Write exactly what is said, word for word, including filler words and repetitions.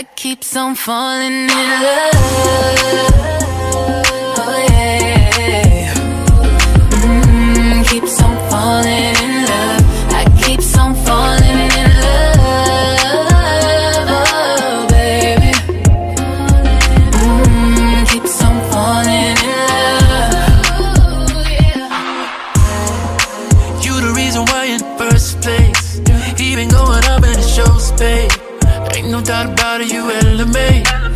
I keeps on falling in love. Oh yeah. Mm, keeps on falling in love. I keeps on falling in love. Oh baby. Mm, keeps on falling in love. You the reason why in the first place. Even going up in the show space. Ain't no doubt about it, you elevate.